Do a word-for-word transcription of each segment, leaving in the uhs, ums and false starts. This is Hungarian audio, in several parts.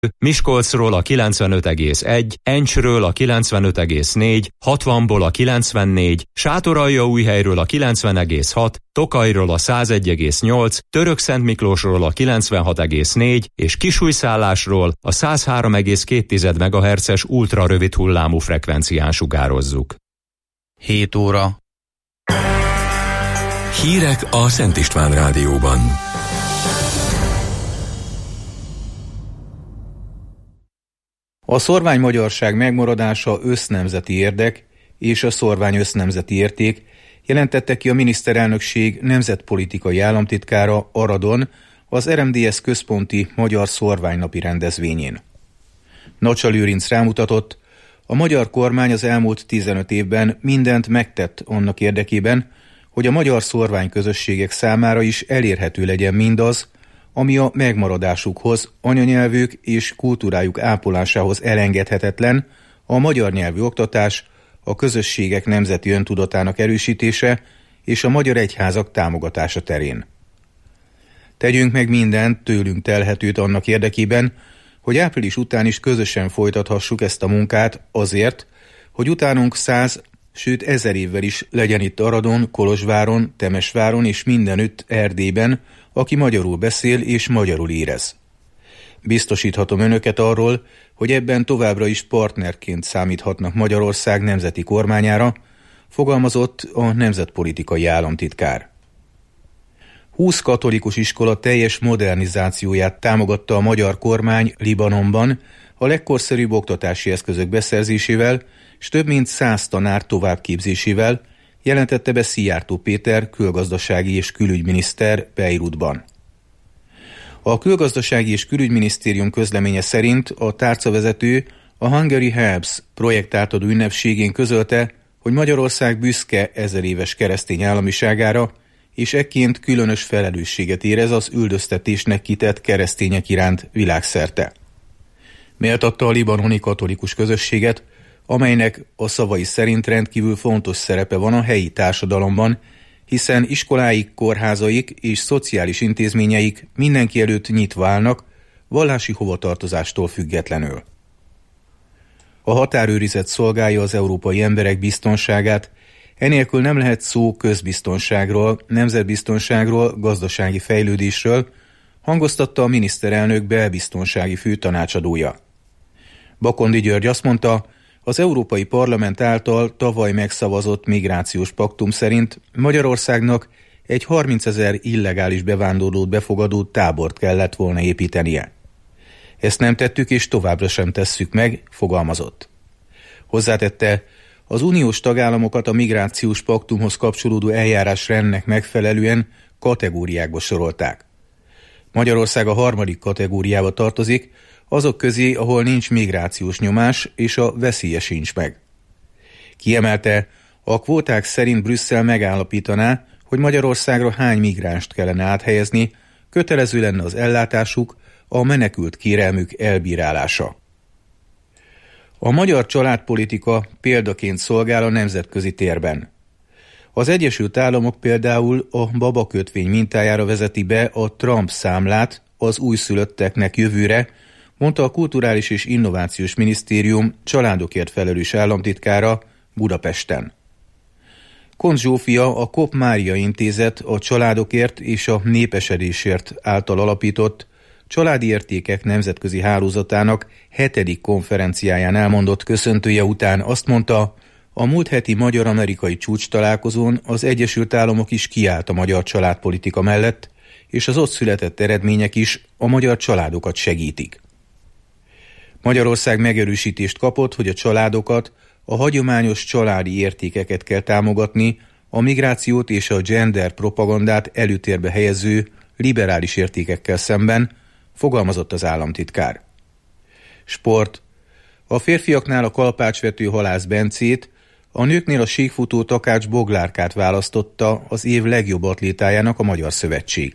Miskolcról a kilencvenöt egész egy, Encsről a kilencvenöt egész négy, hatvanból a kilencvennégy, Sátoraljaújhelyről a kilencven egész hat, Tokajról a száz egy egész nyolc, Törökszentmiklósról a kilencvenhat egész négy és Kisújszállásról a száz három egész két megahertzes ultrarövid hullámú frekvencián sugározzuk. hét óra. Hírek a Szent István Rádióban. A szorványmagyarság megmaradása össznemzeti érdek és a szorvány össznemzeti érték, jelentette ki a miniszterelnökség nemzetpolitikai államtitkára Aradon az er em dé es központi magyar szorványnapi rendezvényén. Nacsa Lőrinc rámutatott, a magyar kormány az elmúlt tizenöt évben mindent megtett annak érdekében, hogy a magyar szorványközösségek számára is elérhető legyen mindaz, ami a megmaradásukhoz, anyanyelvük és kultúrájuk ápolásához elengedhetetlen, a magyar nyelvű oktatás, a közösségek nemzeti öntudatának erősítése és a magyar egyházak támogatása terén. Tegyünk meg mindent tőlünk telhetőt annak érdekében, hogy április után is közösen folytathassuk ezt a munkát azért, hogy utánunk száz, sőt ezer évvel is legyen itt Aradon, Kolozsváron, Temesváron és mindenütt Erdélyben, aki magyarul beszél és magyarul érez. Biztosíthatom önöket arról, hogy ebben továbbra is partnerként számíthatnak Magyarország nemzeti kormányára, fogalmazott a nemzetpolitikai államtitkár. húsz katolikus iskola teljes modernizációját támogatta a magyar kormány Libanonban a legkorszerűbb oktatási eszközök beszerzésével, és több mint száz tanár továbbképzésével, jelentette be Szijjártó Péter külgazdasági és külügyminiszter Beirutban. A külgazdasági és külügyminisztérium közleménye szerint a tárcavezető a Hungary Helps projektátadó ünnepségén közölte, hogy Magyarország büszke ezer éves keresztény államiságára, és ekként különös felelősséget érez az üldöztetésnek kitett keresztények iránt világszerte. Méltatta a libanoni katolikus közösséget, amelynek a szavai szerint rendkívül fontos szerepe van a helyi társadalomban, hiszen iskoláik, kórházaik és szociális intézményeik mindenki előtt nyitva állnak, vallási hovatartozástól függetlenül. A határőrizet szolgálja az európai emberek biztonságát, enélkül nem lehet szó közbiztonságról, nemzetbiztonságról, gazdasági fejlődésről, hangoztatta a miniszterelnök belbiztonsági főtanácsadója. Bakondi György azt mondta, az Európai Parlament által tavaly megszavazott migrációs paktum szerint Magyarországnak egy harmincezer illegális bevándorlót befogadó tábort kellett volna építenie. Ezt nem tettük és továbbra sem tesszük meg, fogalmazott. Hozzátette, az uniós tagállamokat a migrációs paktumhoz kapcsolódó eljárásrendnek megfelelően kategóriákba sorolták. Magyarország a harmadik kategóriába tartozik, azok közé, ahol nincs migrációs nyomás, és a veszélye sincs meg. Kiemelte, a kvóták szerint Brüsszel megállapítaná, hogy Magyarországra hány migránst kellene áthelyezni, kötelező lenne az ellátásuk, a menekült kérelmük elbírálása. A magyar családpolitika példaként szolgál a nemzetközi térben. Az Egyesült Államok például a babakötvény mintájára vezeti be a Trump számlát az újszülötteknek jövőre, mondta a Kulturális és Innovációs Minisztérium családokért felelős államtitkára Budapesten. Koncz Zsófia, a Kopp Mária Intézet a családokért és a népesedésért által alapított családi értékek nemzetközi hálózatának hetedik konferenciáján elmondott köszöntője után azt mondta, a múlt heti magyar-amerikai csúcs találkozón az Egyesült Államok is kiállt a magyar családpolitika mellett, és az ott született eredmények is a magyar családokat segítik. Magyarország megerősítést kapott, hogy a családokat, a hagyományos családi értékeket kell támogatni, a migrációt és a gender propagandát előtérbe helyező liberális értékekkel szemben, fogalmazott az államtitkár. Sport. A férfiaknál a kalapácsvető Halász Bencét, a nőknél a síkfutó Takács Boglárkát választotta az év legjobb atlétájának a Magyar Szövetség.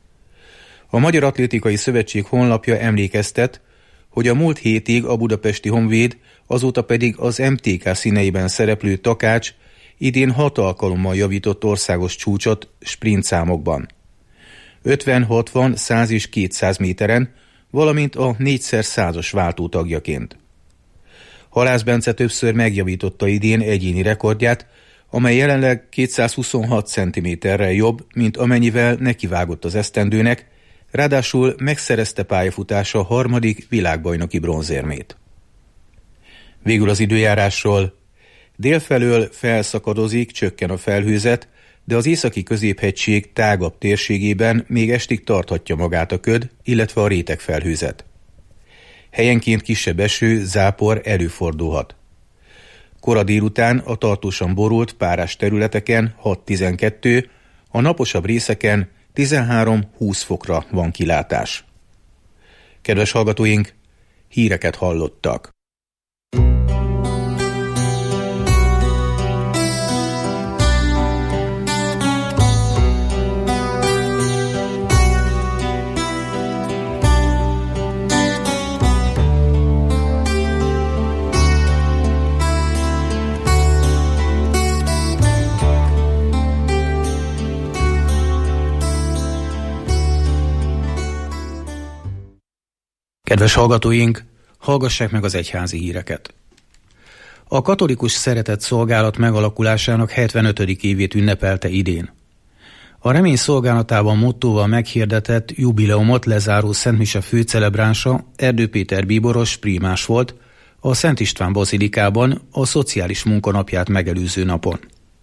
A Magyar Atlétikai Szövetség honlapja emlékeztet, hogy a múlt hétig a budapesti Honvéd, azóta pedig az em té ká színeiben szereplő Takács idén hat alkalommal javított országos csúcsot sprint számokban. ötven, hatvan, száz és kétszáz méteren, valamint a négyszer százas váltó tagjaként. Halász Bence többször megjavította idén egyéni rekordját, amely jelenleg kétszázhuszonhat centiméterrel jobb, mint amennyivel nekivágott az esztendőnek, ráadásul megszerezte pályafutása harmadik világbajnoki bronzérmét. Végül az időjárásról. Délfelől felszakadozik, csökken a felhőzet, de az északi középhegység tágabb térségében még estig tarthatja magát a köd, illetve a rétegfelhőzet. Helyenként kisebb eső, zápor előfordulhat. Kora délután a tartósan borult párás területeken hat-tizenkettő, a naposabb részeken tizenhárom-húsz fokra van kilátás. Kedves hallgatóink, híreket hallottak. Kedves hallgatóink, hallgassák meg az egyházi híreket. A katolikus szeretett szolgálat megalakulásának hetvenötödik évét ünnepelte idén. A remény szolgálatában mottóval meghirdetett jubileumot lezáró Szent Mise főcelebránsa Erdő Péter bíboros prímás volt a Szent István bazilikában a szociális munkanapját megelőző napon.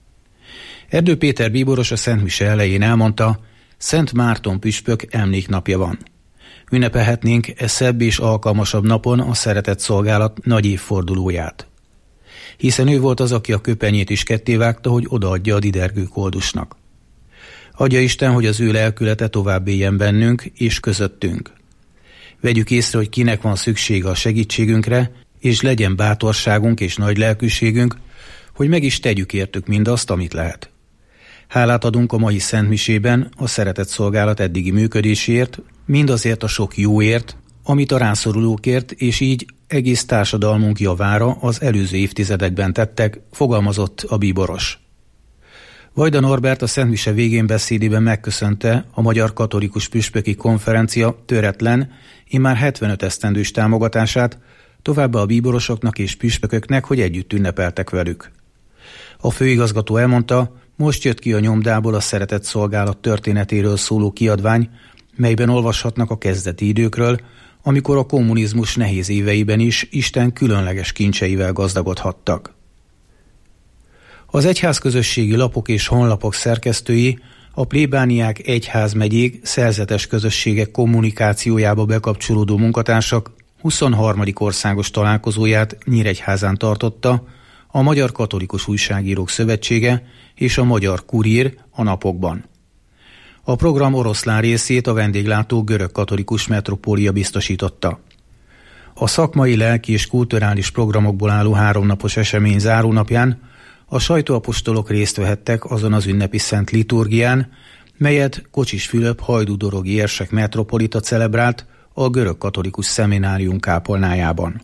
Erdő Péter bíboros a Szent Mise elején elmondta, Szent Márton püspök emléknapja van. Ünnepelhetnénk e szebb és alkalmasabb napon a szeretett szolgálat nagy évfordulóját. Hiszen ő volt az, aki a köpenyét is kettévágta, hogy odaadja a didergő koldusnak. Adja Isten, hogy az ő lelkülete tovább éljen bennünk és közöttünk. Vegyük észre, hogy kinek van szüksége a segítségünkre, és legyen bátorságunk és nagy lelkűségünk, hogy meg is tegyük értük mindazt, amit lehet. Hálát adunk a mai szentmisében a szeretett szolgálat eddigi működéséért, mindazért a sok jóért, amit a rászorulókért és így egész társadalmunk javára az előző évtizedekben tettek, fogalmazott a bíboros. Vajda Norbert a szentmise végén beszédében megköszönte a Magyar Katolikus Püspöki Konferencia töretlen, immár hetvenöt esztendős támogatását, továbbá a bíborosoknak és püspököknek, hogy együtt ünnepeltek velük. A főigazgató elmondta, most jött ki a nyomdából a szeretett szolgálat történetéről szóló kiadvány, melyben olvashatnak a kezdeti időkről, amikor a kommunizmus nehéz éveiben is Isten különleges kincseivel gazdagodhattak. Az egyházközösségi lapok és honlapok szerkesztői a plébániák egyházmegyék szerzetes közösségek kommunikációjába bekapcsolódó munkatársak huszonharmadik országos találkozóját Nyíregyházán tartotta a Magyar Katolikus Újságírók Szövetsége és a Magyar Kurír a napokban. A program oroszlán részét a vendéglátó görög-katolikus metropólia biztosította. A szakmai, lelki és kulturális programokból álló háromnapos esemény zárónapján a sajtóapostolok részt vehettek azon az ünnepi szent liturgián, melyet Kocsis Fülöp hajdúdorogi érsek metropolita celebrált a görög-katolikus szeminárium kápolnájában.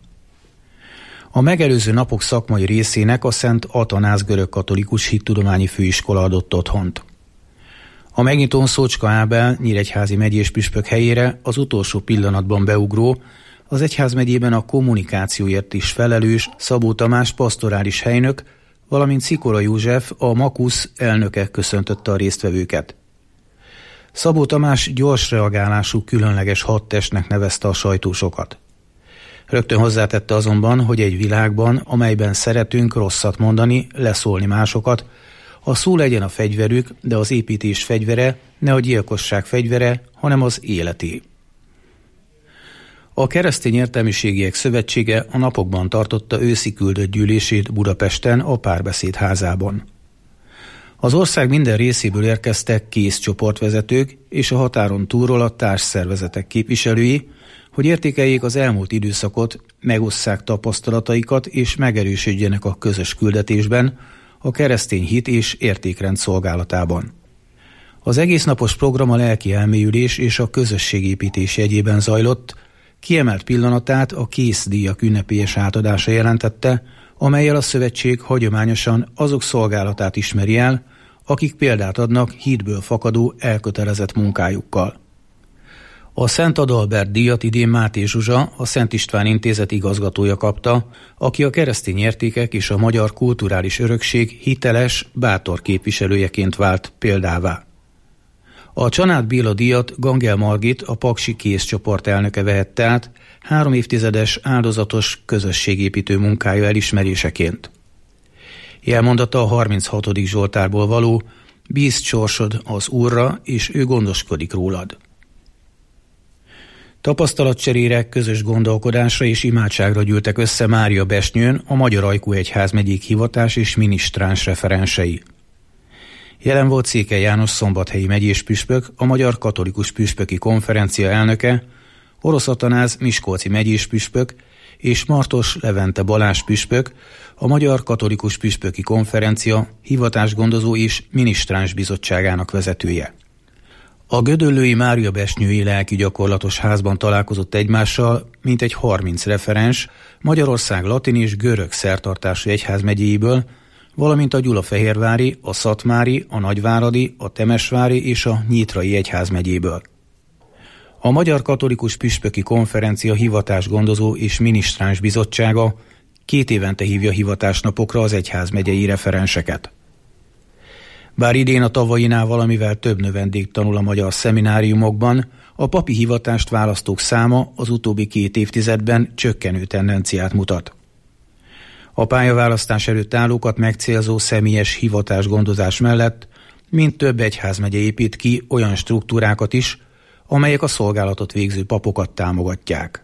A megelőző napok szakmai részének a Szent Atanáz görög-katolikus hittudományi főiskola adott otthont. A megnyitón Szócska Ábel nyíregyházi megyés püspök helyére az utolsó pillanatban beugró, az egyházmegyében a kommunikációért is felelős Szabó Tamás pastorális helynök, valamint Szikora József, a Makusz elnöke köszöntötte a résztvevőket. Szabó Tamás gyors reagálású különleges hadtestnek nevezte a sajtósokat. Rögtön hozzátette azonban, hogy egy világban, amelyben szeretünk rosszat mondani, leszólni másokat, a szó legyen a fegyverük, de az építés fegyvere ne a gyilkosság fegyvere, hanem az életé. A Keresztény Értelmiségiek Szövetsége a napokban tartotta őszi küldött gyűlését Budapesten a Párbeszéd házában. Az ország minden részéből érkeztek kész csoportvezetők és a határon túlról a társszervezetek képviselői, hogy értékeljék az elmúlt időszakot, megosszák tapasztalataikat és megerősödjenek a közös küldetésben, a keresztény hit és értékrend szolgálatában. Az egésznapos program a lelki elmélyülés és a közösségépítés jegyében zajlott, kiemelt pillanatát a Kész-díjak ünnepélyes átadása jelentette, amellyel a szövetség hagyományosan azok szolgálatát ismeri el, akik példát adnak hitből fakadó elkötelezett munkájukkal. A Szent Adalbert díjat idén Máté Zsuzsa, a Szent István Intézet igazgatója kapta, aki a keresztény értékek és a magyar kulturális örökség hiteles, bátor képviselőjeként vált példává. A Csanád Béla díjat Gangel Margit, a Paksi Kész csoport elnöke vehette át, három évtizedes áldozatos közösségépítő munkája elismeréseként. Jelmondata a harminchatodik Zsoltárból való: bízd sorsod az Úrra, és ő gondoskodik rólad. Tapasztalatcserére, közös gondolkodásra és imádságra gyűltek össze Máriabesnyőn a Magyar Ajkú Egyházmegyék hivatás és minisztráns referensei. Jelen volt Székely János szombathelyi megyés püspök, a Magyar Katolikus Püspöki Konferencia elnöke, Orosz Atanáz miskolci megyés püspök és Martos Levente Balázs püspök, a Magyar Katolikus Püspöki Konferencia hivatásgondozó és minisztráns bizottságának vezetője. A gödöllői Máriabesnyői Lelki Gyakorlatos Házban találkozott egymással mintegy harminc referens Magyarország latin és görög szertartású egyházmegyéiből, valamint a gyulafehérvári, a szatmári, a nagyváradi, a temesvári és a nyitrai egyházmegyéből. A Magyar Katolikus Püspöki Konferencia hivatásgondozó és minisztráns bizottsága két évente hívja hivatásnapokra az egyházmegyei referenseket. Bár idén a tavainál valamivel több növendék tanul a magyar szemináriumokban, a papi hivatást választók száma az utóbbi két évtizedben csökkenő tendenciát mutat. A pályaválasztás előtt állókat megcélzó személyes hivatásgondozás mellett mind több egyházmegye épít ki olyan struktúrákat is, amelyek a szolgálatot végző papokat támogatják.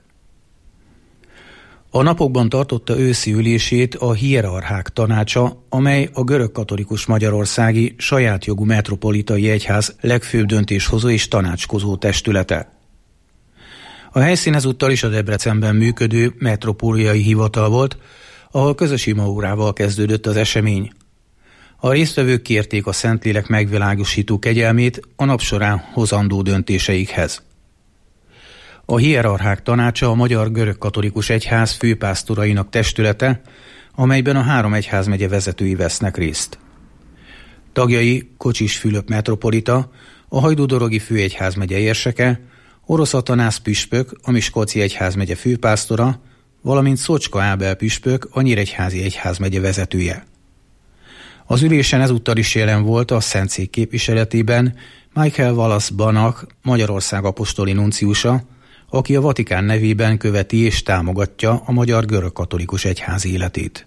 A napokban tartotta őszi ülését a Hierarchák Tanácsa, amely a görögkatolikus magyarországi saját jogú metropolitai egyház legfőbb döntéshozó és tanácskozó testülete. A helyszín ezúttal is a Debrecenben működő metropóliai hivatal volt, ahol közös imaórával kezdődött az esemény. A résztvevők kérték a Szentlélek megvilágosító kegyelmét a nap során hozandó döntéseikhez. A Hierarchák Tanácsa a Magyar Görögkatolikus Egyház főpásztorainak testülete, amelyben a három egyházmegye vezetői vesznek részt. Tagjai Kocsis Fülöp metropolita, a Hajdúdorogi főegyházmegye érseke, Orosz Atanáz püspök, a Miskolci egyházmegye főpásztora, valamint Szocska Ábel püspök, a Nyíregyházi egyházmegye vezetője. Az ülésen ezúttal is jelen volt a Szentszék képviseletében Michael Wallace Banach, Magyarország apostoli nunciusa, aki a Vatikán nevében követi és támogatja a magyar görögkatolikus egyház életét.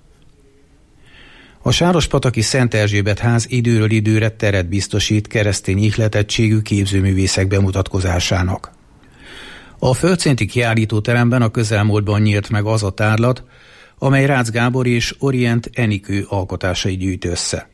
A sárospataki Szent Erzsébet ház időről időre teret biztosít keresztény ihletettségű képzőművészek bemutatkozásának. A földszinti kiállítóteremben a közelmúltban nyílt meg az a tárlat, amely Rácz Gábor és Orient Enikő alkotásai gyűjt össze.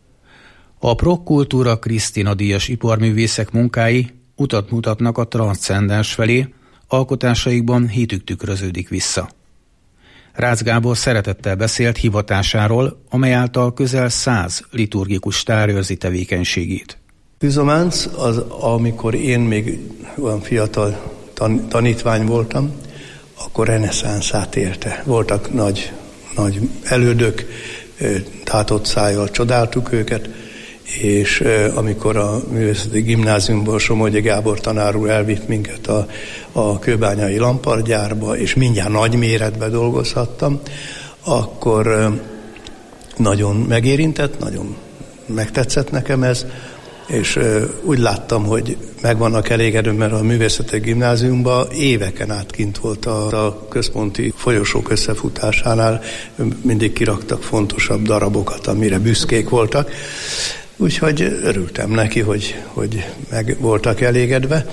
A Prokkultúra Krisztina díjas iparművészek munkái utat mutatnak a transzcendens felé, alkotásaikban hitük tükröződik vissza. Rácz Gábor szeretettel beszélt hivatásáról, amely által közel száz liturgikus tár őrzi tevékenységét. Tűzománc az, amikor én még olyan fiatal tan- tanítvány voltam, akkor reneszánszát érte. Voltak nagy, nagy elődök, tátott szájjal csodáltuk őket, és amikor a művészeti gimnáziumból Somogyi Gábor tanár úr elvitt minket a, a kőbányai lampargyárba, és mindjárt nagy méretbe dolgozhattam, akkor nagyon megérintett, nagyon megtetszett nekem ez, és úgy láttam, hogy meg vannak elégedve, mert a művészeti gimnáziumban éveken át kint volt a, a központi folyosók összefutásánál, mindig kiraktak fontosabb darabokat, amire büszkék voltak. Úgyhogy örültem neki, hogy, hogy meg voltak elégedve.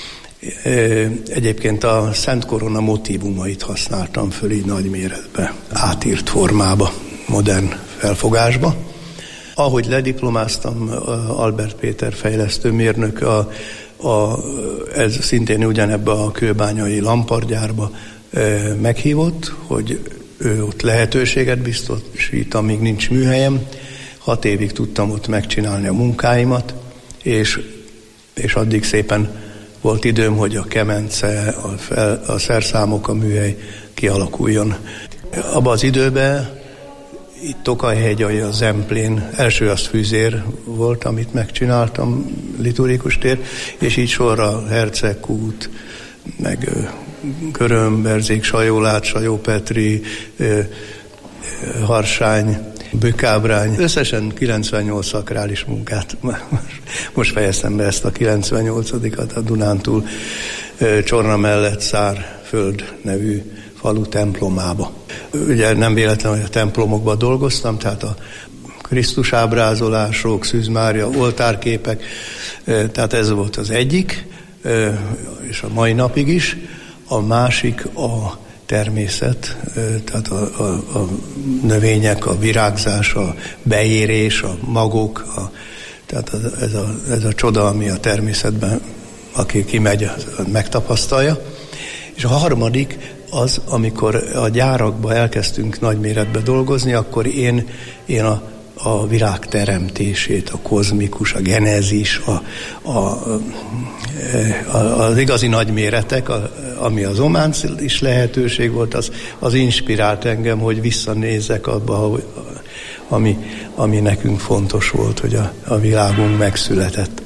Egyébként a Szent Korona motívumait használtam föl így nagy méretbe, átírt formába, modern felfogásba. Ahogy lediplomáztam, Albert Péter fejlesztőmérnök, a, a, ez szintén ugyanebbe a kőbányai lampargyárba e, meghívott, hogy ő ott lehetőséget biztosít, amíg nincs műhelyem. Hat évig tudtam ott megcsinálni a munkáimat, és, és addig szépen volt időm, hogy a kemence, a, fel, a szerszámok, a műhely kialakuljon. Abban az időben itt Tokajhegy, a Zemplén, első az Füzér volt, amit megcsináltam, liturgikus tér, és így sorra Hercegkút, meg Körömberzék, Sajólát, Sajópetri, Harsány, Bükkábrány. Összesen kilencvennyolc szakrális munkát. Most fejeztem be ezt a kilencvennyolcadikat a Dunántúl Csorna mellett Szárföld nevű falu templomába. Ugye nem véletlen, hogy a templomokban dolgoztam, tehát a Krisztus ábrázolások, Szűz Mária, oltárképek, tehát ez volt az egyik, és a mai napig is. A másik a természet, tehát a, a, a növények, a virágzás, a beérés, a magok, a, tehát ez a, ez a csoda, ami a természetben, aki kimegy, megtapasztalja. És a harmadik az, amikor a gyárakba elkezdtünk nagyméretbe dolgozni, akkor én, én a, a világ teremtését, a kozmikus, a genezis, a, a, a, az igazi nagyméretek, a, ami az ománis lehetőség volt, az, az inspirált engem, hogy visszanézzek abba, ami, ami nekünk fontos volt, hogy a, a világunk megszületett.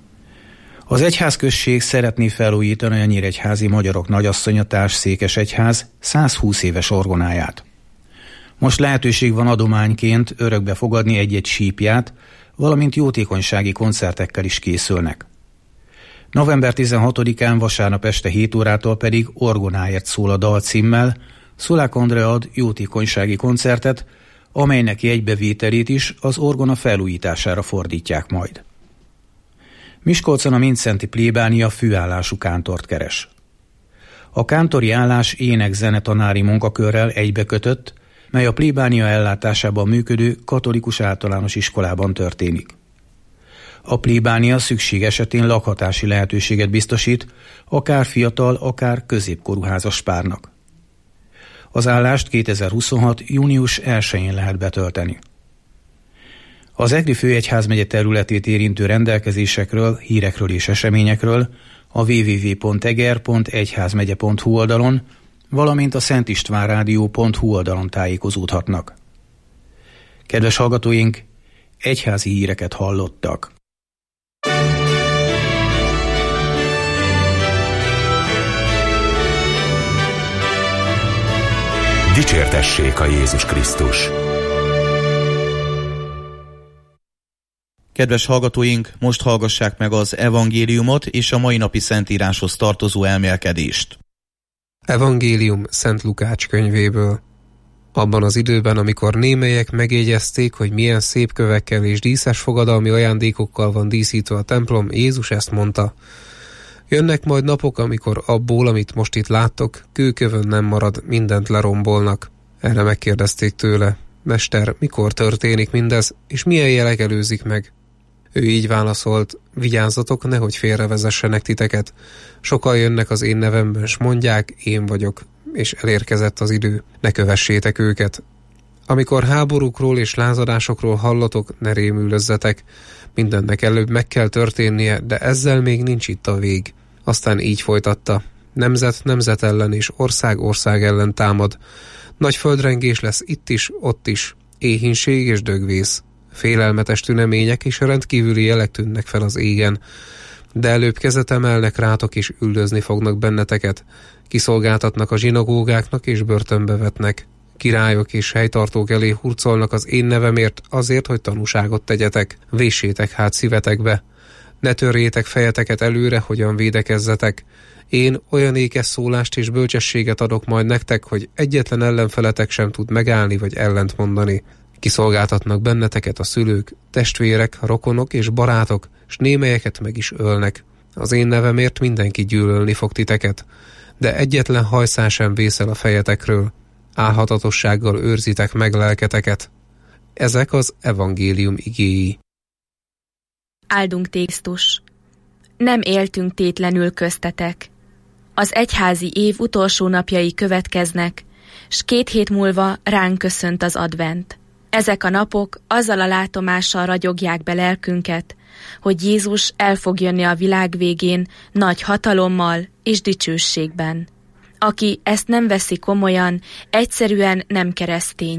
Az egyházközség szeretné felújítani a nyíregyházi magyarok nagyasszonyatás székesegyház százhúsz éves orgonáját. Most lehetőség van adományként örökbe fogadni egy-egy sípját, valamint jótékonysági koncertekkel is készülnek. november tizenhatodikán vasárnap este hét órától pedig Orgonáért szól a dal címmel Szulák Andrea ad jótékonysági koncertet, amelynek jegybevételét is az orgona felújítására fordítják majd. Miskolcon a Mindszenti plébánia főállású kántort keres. A kántori állás ének-zene tanári munkakörrel egybekötött, mely a plébánia ellátásában működő katolikus általános iskolában történik. A plébánia szükség esetén lakhatási lehetőséget biztosít, akár fiatal, akár középkorú házas párnak. Az állást kétezer-huszonhat. június elsején lehet betölteni. Az Egri főegyházmegye területét érintő rendelkezésekről, hírekről és eseményekről a double-u double-u double-u pont eger pont egyházmegye pont hu oldalon, valamint a szentistvánrádió pont hu oldalon tájékozódhatnak. Kedves hallgatóink, egyházi híreket hallottak. Dicsértessék a Jézus Krisztus! Kedves hallgatóink, most hallgassák meg az evangéliumot és a mai napi szentíráshoz tartozó elmélkedést. Evangélium Szent Lukács könyvéből. Abban az időben, amikor némelyek megjegyezték, hogy milyen szép kövekkel és díszes fogadalmi ajándékokkal van díszítve a templom, Jézus ezt mondta: jönnek majd napok, amikor abból, amit most itt láttok, kőkövön nem marad, mindent lerombolnak. Erre megkérdezték tőle: Mester, mikor történik mindez, és milyen jelek előzik meg? Ő így válaszolt: vigyázzatok, nehogy félrevezessenek titeket. Sokan jönnek az én nevemben, s mondják, én vagyok, és elérkezett az idő, ne kövessétek őket. Amikor háborúkról és lázadásokról hallatok, ne rémülözzetek. Mindennek előbb meg kell történnie, de ezzel még nincs itt a vég. Aztán így folytatta: nemzet nemzet ellen és ország ország ellen támad. Nagy földrengés lesz itt is, ott is, éhínség és dögvész. Félelmetes tünemények és rendkívüli jelek tűnnek fel az égen. De előbb kezet emelnek rátok és üldözni fognak benneteket. Kiszolgáltatnak a zsinagógáknak és börtönbe vetnek. Királyok és helytartók elé hurcolnak az én nevemért, azért, hogy tanúságot tegyetek. Véssétek hát szívetekbe. Ne törjétek fejeteket előre, hogyan védekezzetek. Én olyan ékes szólást és bölcsességet adok majd nektek, hogy egyetlen ellenfeletek sem tud megállni vagy ellent mondani. Kiszolgáltatnak benneteket a szülők, testvérek, rokonok és barátok, s némelyeket meg is ölnek. Az én nevemért mindenki gyűlölni fog titeket, de egyetlen hajszál sem vészel a fejetekről. Álhatatossággal őrzitek meg lelketeket. Ezek az evangélium igéi. Áldunk Krisztus! Nem éltünk tétlenül köztetek. Az egyházi év utolsó napjai következnek, s két hét múlva ránk köszönt az advent. Ezek a napok azzal a látomással ragyogják be lelkünket, hogy Jézus el fog jönni a világ végén nagy hatalommal és dicsőségben. Aki ezt nem veszi komolyan, egyszerűen nem keresztény.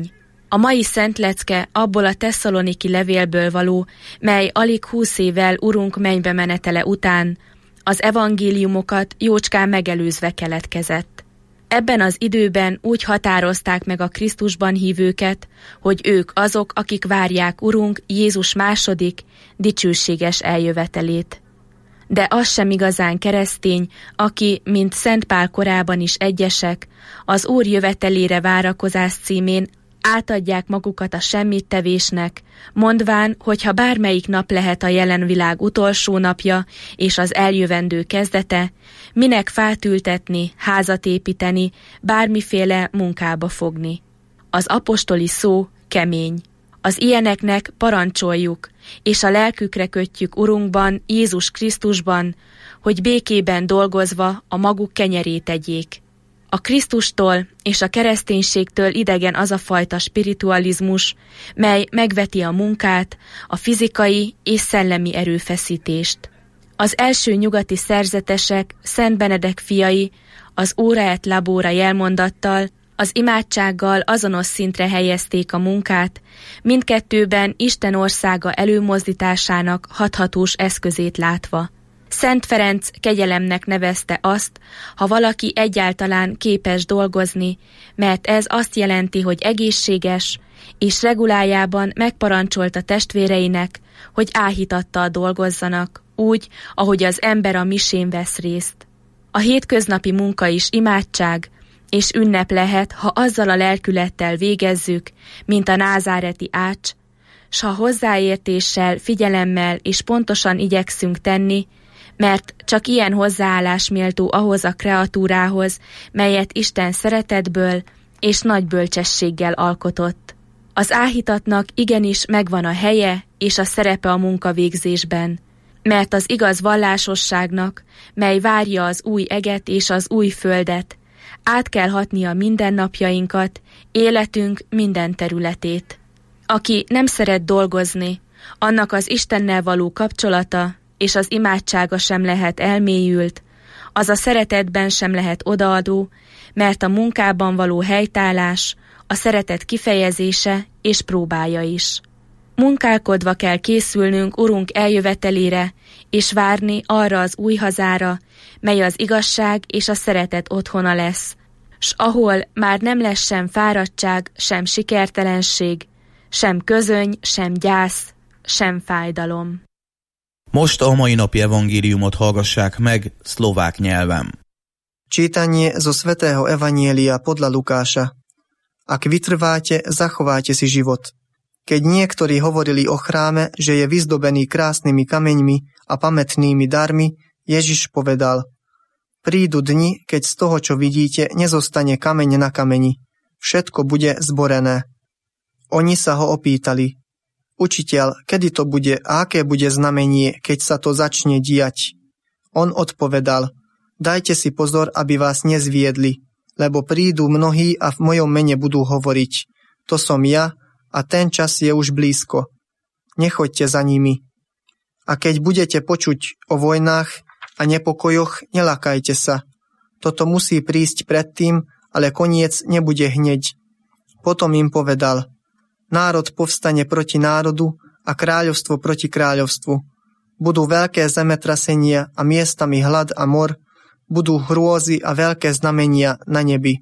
A mai szent lecke abból a tesszaloniki levélből való, mely alig húsz évvel Urunk mennybe menetele után az evangéliumokat jócskán megelőzve keletkezett. Ebben az időben úgy határozták meg a Krisztusban hívőket, hogy ők azok, akik várják Urunk Jézus második, dicsőséges eljövetelét. De az sem igazán keresztény, aki, mint Szent Pál korában is egyesek, az Úr jövetelére várakozás címén átadják magukat a semmittevésnek, mondván, hogy ha bármelyik nap lehet a jelen világ utolsó napja és az eljövendő kezdete, minek fát ültetni, házat építeni, bármiféle munkába fogni. Az apostoli szó kemény. Az ilyeneknek parancsoljuk, és a lelkükre kötjük Urunkban, Jézus Krisztusban, hogy békében dolgozva a maguk kenyerét tegyék. A Krisztustól és a kereszténységtől idegen az a fajta spiritualizmus, mely megveti a munkát, a fizikai és szellemi erőfeszítést. Az első nyugati szerzetesek, Szent Benedek fiai, az ora et labora jelmondattal, az imádsággal azonos szintre helyezték a munkát, mindkettőben Isten országa előmozdításának hathatós eszközét látva. Szent Ferenc kegyelemnek nevezte azt, ha valaki egyáltalán képes dolgozni, mert ez azt jelenti, hogy egészséges, és regulájában megparancsolta testvéreinek, hogy áhítattal dolgozzanak, úgy, ahogy az ember a misén vesz részt. A hétköznapi munka is imádság, és ünnep lehet, ha azzal a lelkülettel végezzük, mint a názáreti ács, s ha hozzáértéssel, figyelemmel és pontosan igyekszünk tenni, mert csak ilyen hozzáállás méltó ahhoz a kreatúrához, melyet Isten szeretetből és nagy bölcsességgel alkotott. Az áhítatnak igenis megvan a helye és a szerepe a munkavégzésben, mert az igaz vallásosságnak, mely várja az új eget és az új földet, át kell hatnia mindennapjainkat, életünk minden területét. Aki nem szeret dolgozni, annak az Istennel való kapcsolata és az imádsága sem lehet elmélyült, az a szeretetben sem lehet odaadó, mert a munkában való helytállás a szeretet kifejezése és próbája is. Munkálkodva kell készülnünk Urunk eljövetelére, és várni arra az új hazára, mely az igazság és a szeretet otthona lesz, s ahol már nem lesz sem fáradtság, sem sikertelenség, sem közöny, sem gyász, sem fájdalom. Most a mai napi evangéliumot hallgassák meg szlovák nyelven. Čítanie zo svätého evanielia podľa Lukáša. Ak vytrváte, zachováte si život. Keď niektorí hovorili o chráme, že je vyzdobený krásnymi kameňmi a pamätnými darmi, Ježiš povedal: Prídu dni, keď z toho, čo vidíte, nezostane kameň na kameni. Všetko bude zborené. Oni sa ho opýtali: Učiteľ, kedy to bude a aké bude znamenie, keď sa to začne diať? On odpovedal: Dajte si pozor, aby vás nezviedli, lebo prídu mnohí a v mojom mene budú hovoriť: To som ja, a ten čas je už blízko. Nechoďte za nimi. A keď budete počuť o vojnách a nepokojoch, nelakajte sa. Toto musí prísť predtým, ale koniec nebude hneď. Potom im povedal: Národ povstane proti národu a kráľovstvo proti kráľovstvu. Budú veľké zemetrasenia a miestami hlad a mor, budú hrôzy a veľké znamenia na nebi.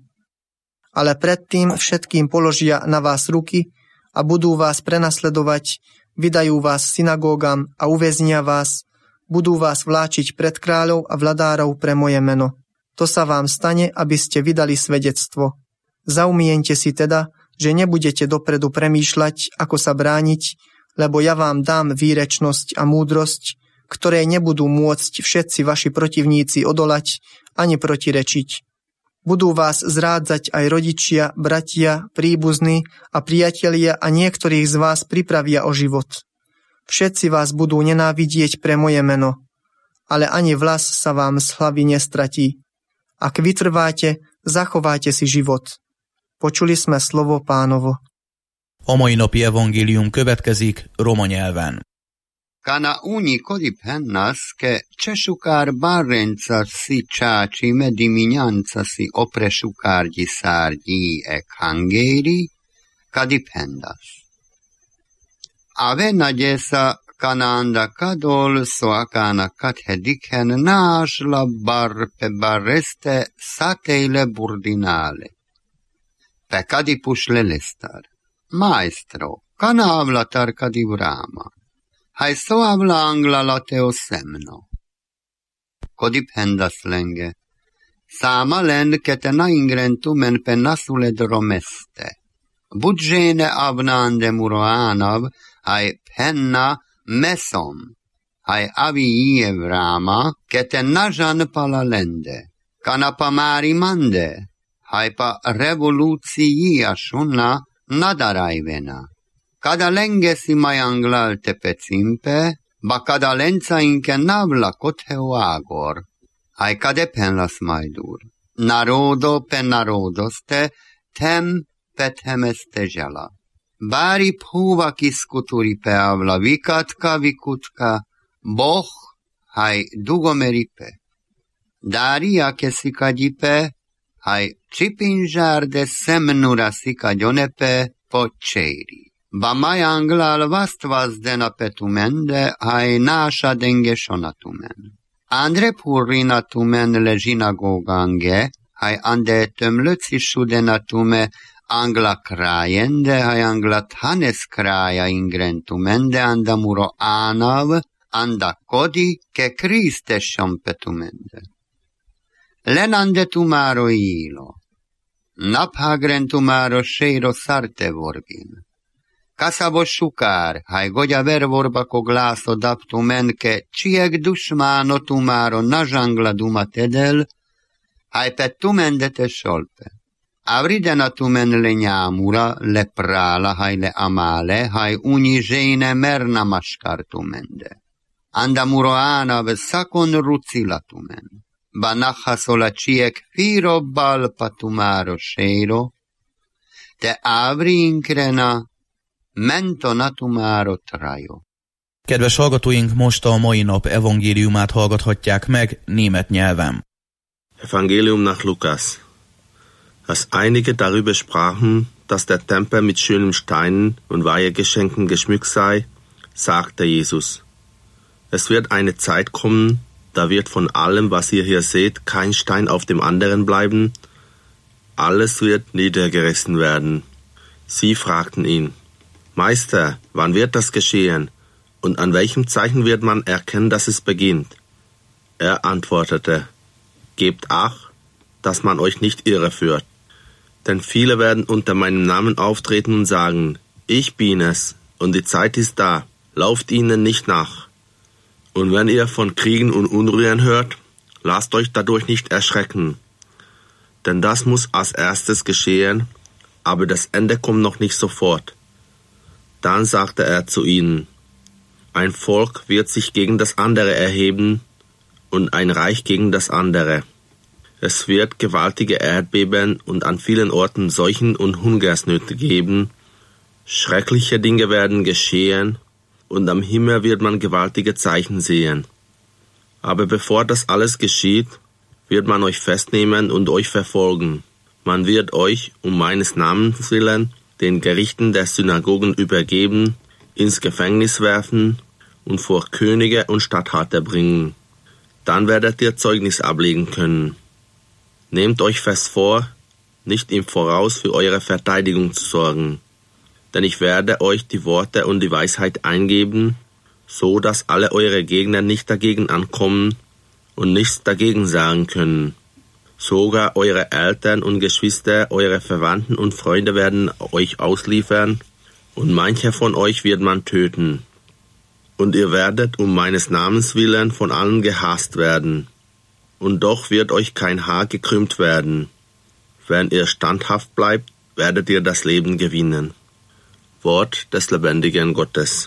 Ale predtým všetkým položia na vás ruky a budú vás prenasledovať, vydajú vás synagógam a uväznia vás, budú vás vláčiť pred kráľov a vladárov pre moje meno. To sa vám stane, aby ste vydali svedectvo. Zaumiente si teda, že nebudete dopredu premýšľať, ako sa brániť, lebo ja vám dám výrečnosť a múdrosť, ktorej nebudú môcť všetci vaši protivníci odolať ani protirečiť. Budú vás zrádzať aj rodičia, bratia, príbuzní a priatelia a niektorých z vás pripravia o život. Všetci vás budú nenávidieť pre moje meno, ale ani vlas sa vám z hlavy nestratí. Ak vytrváte, zachováte si život. Počuli sme slovo Pánovo. A mai napi evangélium következik roma nyelven. Kana uni kodip hennas, ke csesukár bárrenca si csácsi mediminyanca si opresukárgyi szárgyi ek hangéri, Kadipendas. Ave nadjesa kananda kadol soakana kathedikhen nash la barpe bareste sateile burdinale. Pe kadipus lelestar. Maestro, kana avlatar kadivrama. Hai so avla angla lateo semno. Kodipendas lenge. Sama len ketena ingrentumen penasule dromeste. Budgene avnande muroanav, hai penna mesom, hai avi evrama, ketenajan palalende, kanapamari mande, hai pa revoluții ashuna nadaraivena. Cada lenge si mai anglalte pecimpe, ba cada lenza inke navla kotheu agor, hai kadepenlas maidur. Narodo pe narodoste, tem petemeste jala. Bari phuva kiskuturi pe avla vikatka vikutka, boh hai dugomeripe. Daria kesikadipe, hai cipinjarde semnura sikadionepe pocheiri. Ba mai anglal vastvasdena petumende, hai nasha dengeshonatumen. Andre purrinatumen leginagogange, hai ande tömlötsissudenatume angla krajende, hai angla thanes kraja ingrentumende, anda muro anav, anda kodi, ke Kriste petumende. Lenande tumaro ilo, naphagrentumaro sheiro sarte vorbin. Kasabo sukár, hai goja vervorba koglászó daptumen, ke cieg dusmáno tumaro nazsangla dumatedel, hai pettumendete solpe. Avridena tumen le nyámura, le prala, hai le amale, hai uni zséne merna maskartumende. Anda muroánav szakon rucilatumen. Banachasola cieg firo balpa tumaro séro, te avri inkrena, mento natumaro trajo. Kedves hallgatóink, most a mai nap evangéliumát hallgathatják meg német nyelven. Evangelium nach Lukas. Als einige darüber sprachen, dass der Tempel mit schönen Steinen und Weihegeschenken geschmückt sei, sagte Jesus: Es wird eine Zeit kommen, da wird von allem, was ihr hier seht, kein Stein auf dem anderen bleiben. Alles wird niedergerissen werden. Sie fragten ihn: Meister, wann wird das geschehen? Und an welchem Zeichen wird man erkennen, dass es beginnt? Er antwortete: Gebt Acht, dass man euch nicht irreführt. Denn viele werden unter meinem Namen auftreten und sagen: Ich bin es, und die Zeit ist da, lauft ihnen nicht nach. Und wenn ihr von Kriegen und Unruhen hört, lasst euch dadurch nicht erschrecken. Denn das muss als erstes geschehen, aber das Ende kommt noch nicht sofort. Dann sagte er zu ihnen: Ein Volk wird sich gegen das andere erheben und ein Reich gegen das andere. Es wird gewaltige Erdbeben und an vielen Orten Seuchen und Hungersnöte geben. Schreckliche Dinge werden geschehen und am Himmel wird man gewaltige Zeichen sehen. Aber bevor das alles geschieht, wird man euch festnehmen und euch verfolgen. Man wird euch um meines Namens willen den Gerichten der Synagogen übergeben, ins Gefängnis werfen und vor Könige und Statthalter bringen. Dann werdet ihr Zeugnis ablegen können. Nehmt euch fest vor, nicht im Voraus für eure Verteidigung zu sorgen, denn ich werde euch die Worte und die Weisheit eingeben, so dass alle eure Gegner nicht dagegen ankommen und nichts dagegen sagen können. Sogar eure Eltern und Geschwister, eure Verwandten und Freunde werden euch ausliefern, und mancher von euch wird man töten. Und ihr werdet um meines Namens willen von allen gehasst werden. Und doch wird euch kein Haar gekrümmt werden. Wenn ihr standhaft bleibt, werdet ihr das Leben gewinnen. Wort des lebendigen Gottes.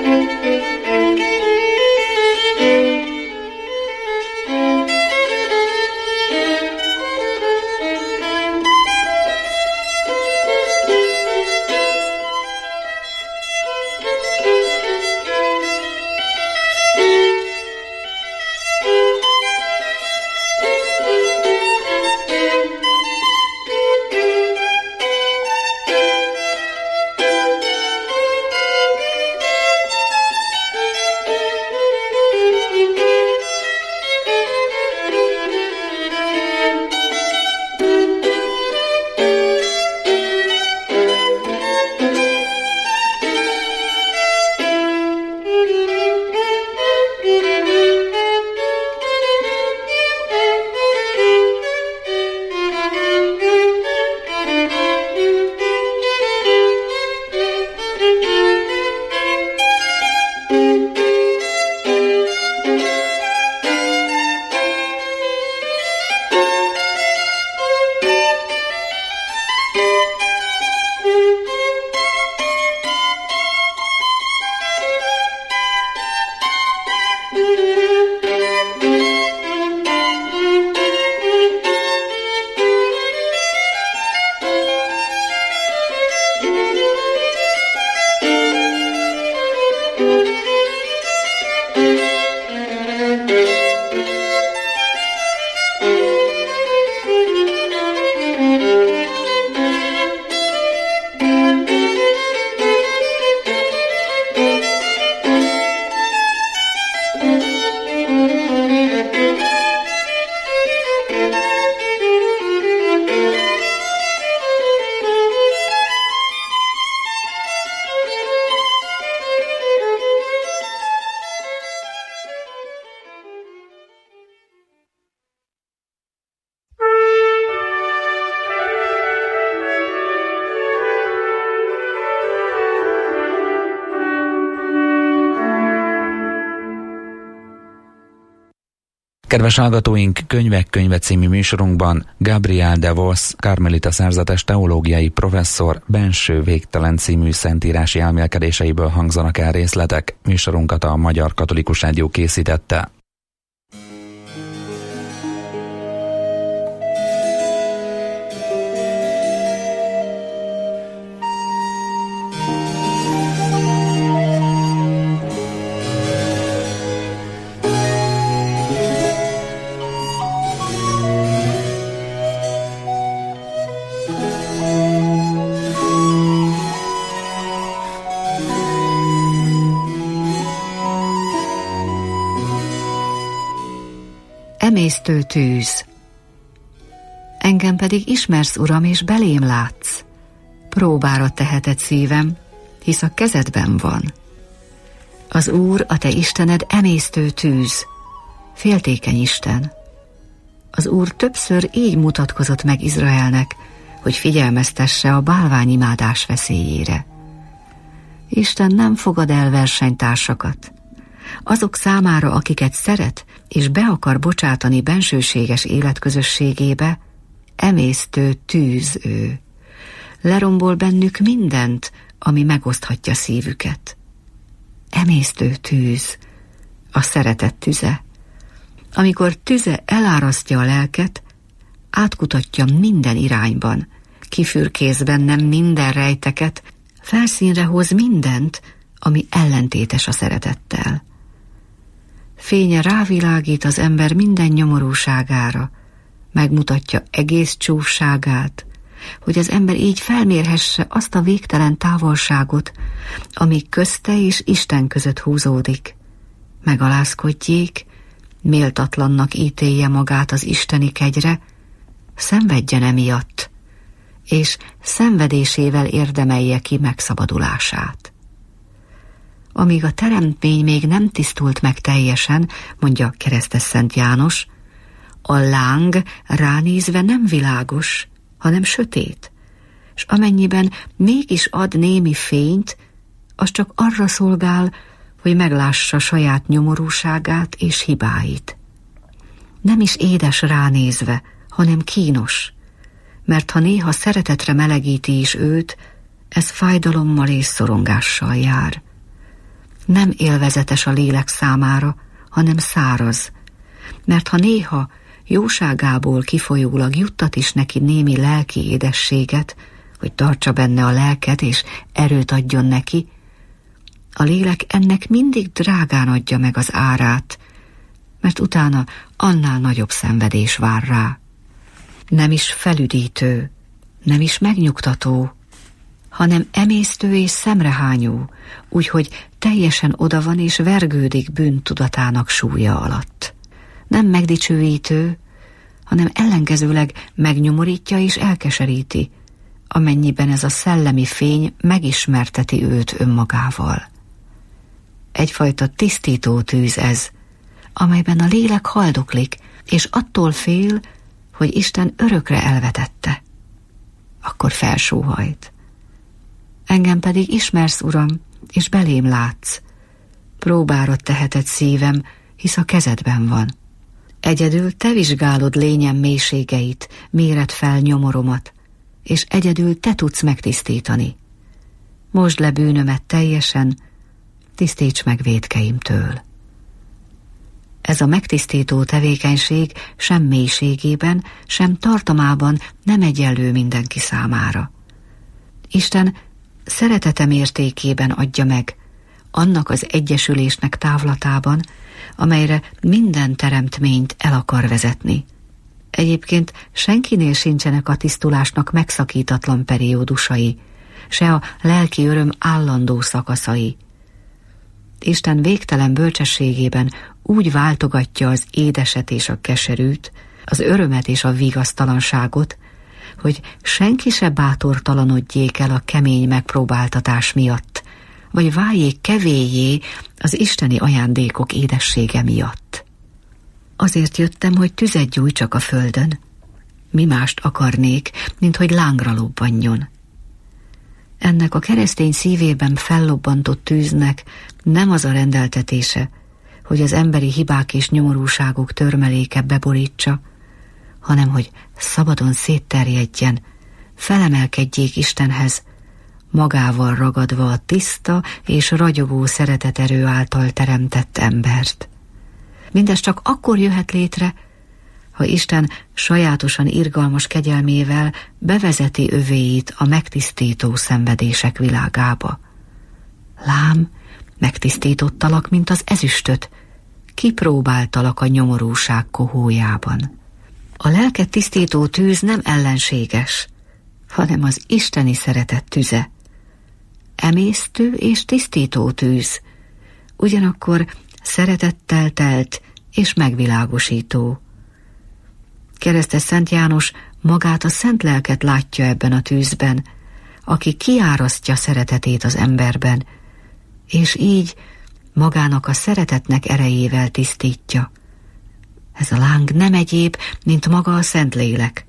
Kedves hallgatóink, Könyvek könyve című műsorunkban Gabriel de Vos, karmelita szerzetes teológiai professzor Benső végtelen című szentírási elmélkedéseiből hangzanak el részletek. Műsorunkat a Magyar Katolikus Rádió készítette. Emésztő tűz. Engem pedig ismersz, Uram, és belém látsz. Próbára teheted szívem, hisz a kezedben van. Az Úr, a te Istened emésztő tűz, féltékeny Isten. Az Úr többször így mutatkozott meg Izraelnek, hogy figyelmeztesse a bálványimádás veszélyére. Isten nem fogad el versenytársakat. Azok számára, akiket szeret, és be akar bocsátani bensőséges életközösségébe, emésztő tűz ő. Lerombol bennük mindent, ami megoszthatja szívüket. Emésztő tűz, a szeretet tüze. Amikor tüze elárasztja a lelket, átkutatja minden irányban, kifürkész bennem minden rejteket, felszínre hoz mindent, ami ellentétes a szeretettel. Fénye rávilágít az ember minden nyomorúságára, megmutatja egész csúfságát, hogy az ember így felmérhesse azt a végtelen távolságot, ami közte és Isten között húzódik. Megalázkodjék, méltatlannak ítélje magát az isteni kegyre, szenvedjen emiatt, és szenvedésével érdemelje ki megszabadulását. Amíg a teremtmény még nem tisztult meg teljesen, mondja keresztes Szent János, a láng ránézve nem világos, hanem sötét, és amennyiben mégis ad némi fényt, az csak arra szolgál, hogy meglássa saját nyomorúságát és hibáit. Nem is édes ránézve, hanem kínos, mert ha néha szeretetre melegíti is őt, ez fájdalommal és szorongással jár. Nem élvezetes a lélek számára, hanem száraz, mert ha néha jóságából kifolyólag juttat is neki némi lelki édességet, hogy tartsa benne a lelket és erőt adjon neki, a lélek ennek mindig drágán adja meg az árát, mert utána annál nagyobb szenvedés vár rá. Nem is felüdítő, nem is megnyugtató, hanem emésztő és szemrehányó, úgyhogy teljesen oda van és vergődik bűntudatának súlya alatt. Nem megdicsőítő, hanem ellenkezőleg megnyomorítja és elkeseríti, amennyiben ez a szellemi fény megismerteti őt önmagával. Egyfajta tisztító tűz ez, amelyben a lélek haldoklik, és attól fél, hogy Isten örökre elvetette. Akkor felsóhajt. Engem pedig ismersz, Uram, és belém látsz. Próbára teheted szívem, hisz a kezedben van. Egyedül te vizsgálod lényem mélységeit, méred fel nyomoromat, és egyedül te tudsz megtisztítani. Mosd le bűnömet teljesen, tisztíts meg vétkeimtől. Ez a megtisztító tevékenység sem mélységében, sem tartalmában nem egyenlő mindenki számára. Isten szeretete mértékében adja meg, annak az egyesülésnek távlatában, amelyre minden teremtményt el akar vezetni. Egyébként senkinél sincsenek a tisztulásnak megszakítatlan periódusai, se a lelki öröm állandó szakaszai. Isten végtelen bölcsességében úgy váltogatja az édeset és a keserűt, az örömet és a vigasztalanságot, hogy senki se bátortalanodjék el a kemény megpróbáltatás miatt, vagy váljék kevélyé az isteni ajándékok édessége miatt. Azért jöttem, hogy tüzet gyújtsak a földön. Mi mást akarnék, mint hogy lángra lobbanjon. Ennek a keresztény szívében fellobbantott tűznek nem az a rendeltetése, hogy az emberi hibák és nyomorúságok törmeléke beborítsa, hanem hogy szabadon szétterjedjen, felemelkedjék Istenhez, magával ragadva a tiszta és ragyogó szereteterő által teremtett embert. Mindez csak akkor jöhet létre, ha Isten sajátosan irgalmas kegyelmével bevezeti övéit a megtisztító szenvedések világába. Lám, megtisztítottalak, mint az ezüstöt, kipróbáltalak a nyomorúság kohójában. A lelket tisztító tűz nem ellenséges, hanem az isteni szeretet tüze. Emésztő és tisztító tűz, ugyanakkor szeretettel telt és megvilágosító. Keresztes Szent János magát a szent lelket látja ebben a tűzben, aki kiárasztja szeretetét az emberben, és így magának a szeretetnek erejével tisztítja. Ez a láng nem egyéb, mint maga a Szentlélek.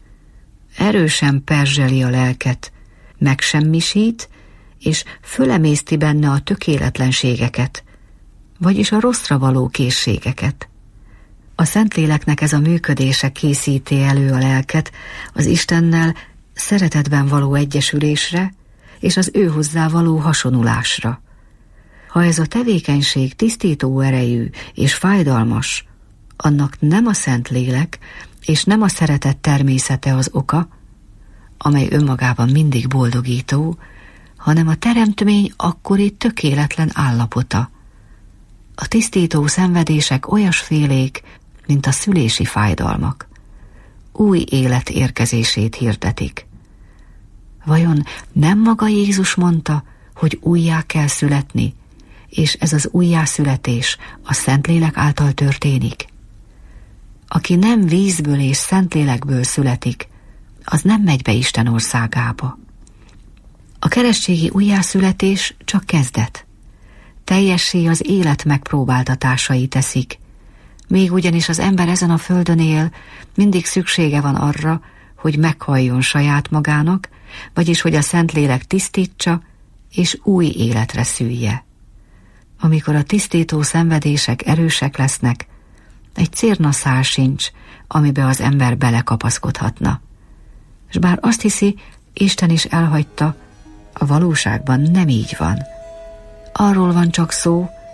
Erősen perzseli a lelket, megsemmisít, és fölemészti benne a tökéletlenségeket, vagyis a rosszra való készségeket. A Szentléleknek ez a működése készíti elő a lelket az Istennel szeretetben való egyesülésre és az ő hozzá való hasonulásra. Ha ez a tevékenység tisztító erejű és fájdalmas, annak nem a Szentlélek és nem a szeretet természete az oka, amely önmagában mindig boldogító, hanem a teremtmény akkori tökéletlen állapota. A tisztító szenvedések olyasfélék, mint a szülési fájdalmak. Új élet érkezését hirdetik. Vajon nem maga Jézus mondta, hogy újjá kell születni, és ez az újjászületés a Szentlélek által történik? Aki nem vízből és Szentlélekből születik, az nem megy be Isten országába. A keresztségi újjászületés csak kezdet. Teljessé az élet megpróbáltatásai teszik. Még ugyanis az ember ezen a földön él, mindig szüksége van arra, hogy meghalljon saját magának, vagyis hogy a Szentlélek tisztítsa, és új életre szülje. Amikor a tisztító szenvedések erősek lesznek, egy cérnaszál sincs, amibe az ember belekapaszkodhatna. És bár azt hiszi, Isten is elhagyta, a valóságban nem így van. Arról van csak szó,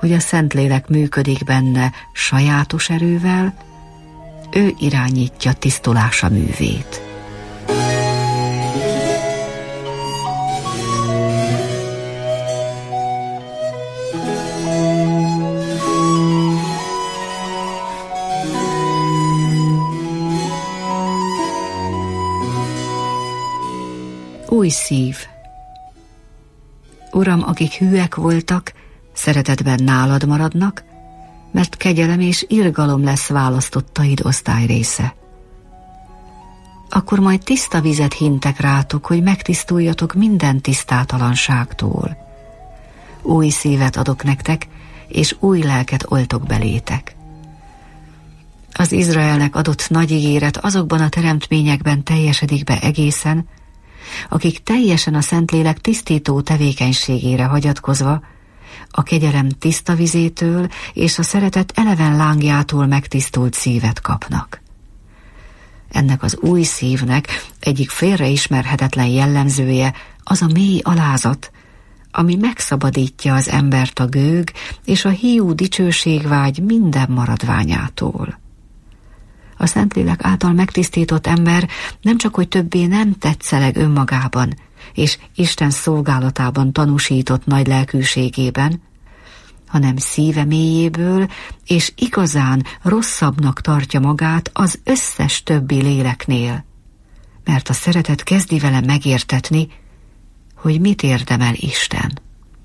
hogy a Szentlélek működik benne sajátos erővel, ő irányítja tisztulása művét. Új szív. Uram, akik hűek voltak, szeretetben nálad maradnak, mert kegyelem és irgalom lesz választottaid osztály része. Akkor majd tiszta vizet hintek rátok, hogy megtisztuljatok minden tisztátalanságtól. Új szívet adok nektek, és új lelket oltok belétek. Az Izraelnek adott nagy ígéret azokban a teremtményekben teljesedik be egészen, akik teljesen a Szentlélek tisztító tevékenységére hagyatkozva, a kegyelem tiszta vizétől és a szeretet eleven lángjától megtisztult szívet kapnak. Ennek az új szívnek egyik félreismerhetetlen jellemzője az a mély alázat, ami megszabadítja az embert a gőg és a hiú dicsőségvágy minden maradványától. A Szentlélek által megtisztított ember nem csak, hogy többé nem tetszeleg önmagában, és Isten szolgálatában tanúsított nagy lelkűségében, hanem szíve mélyéből és igazán rosszabbnak tartja magát az összes többi léleknél, mert a szeretet kezdi vele megértetni, hogy mit érdemel Isten.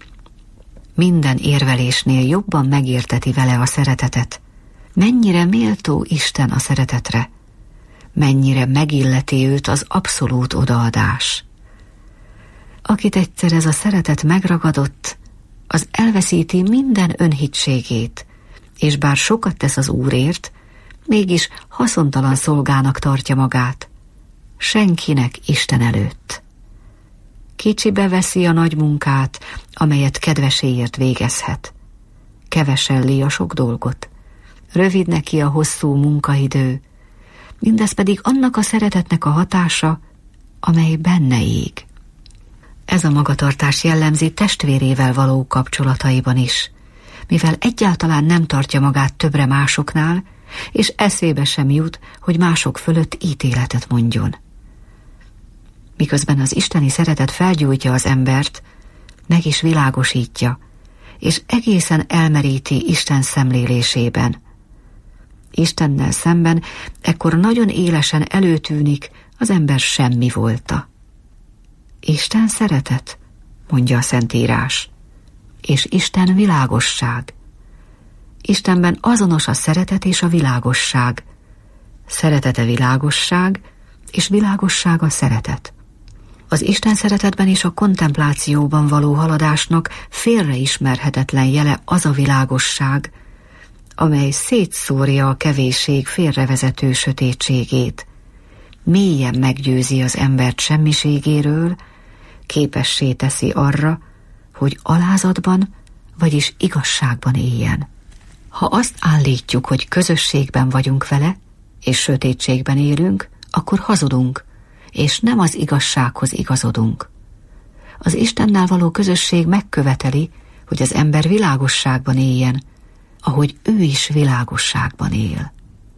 Minden érvelésnél jobban megérteti vele a szeretetet, mennyire méltó Isten a szeretetre, mennyire megilleti őt az abszolút odaadás. Akit egyszer ez a szeretet megragadott, az elveszíti minden önhitségét, és bár sokat tesz az Úrért, mégis haszontalan szolgának tartja magát, senkinek Isten előtt. Kicsibe veszi a nagy munkát, amelyet kedveséért végezhet. Kevesen a sok dolgot, rövid neki a hosszú munkaidő, mindez pedig annak a szeretetnek a hatása, amely benne ég. Ez a magatartás jellemzi testvérével való kapcsolataiban is, mivel egyáltalán nem tartja magát többre másoknál, és eszébe sem jut, hogy mások fölött ítéletet mondjon. Miközben az isteni szeretet felgyújtja az embert, meg is világosítja, és egészen elmeríti Isten szemlélésében. Istennel szemben ekkor nagyon élesen előtűnik az ember semmi volta. Isten szeretet, mondja a Szentírás, és Isten világosság. Istenben azonos a szeretet és a világosság. Szeretete világosság, és világosság a szeretet. Az Isten szeretetben és a kontemplációban való haladásnak félreismerhetetlen jele az a világosság, amely szétszórja a kevésség félrevezető sötétségét, mélyen meggyőzi az embert semmiségéről, képessé teszi arra, hogy alázatban, vagyis igazságban éljen. Ha azt állítjuk, hogy közösségben vagyunk vele, és sötétségben élünk, akkor hazudunk, és nem az igazsághoz igazodunk. Az Istennel való közösség megköveteli, hogy az ember világosságban éljen, ahogy ő is világosságban él.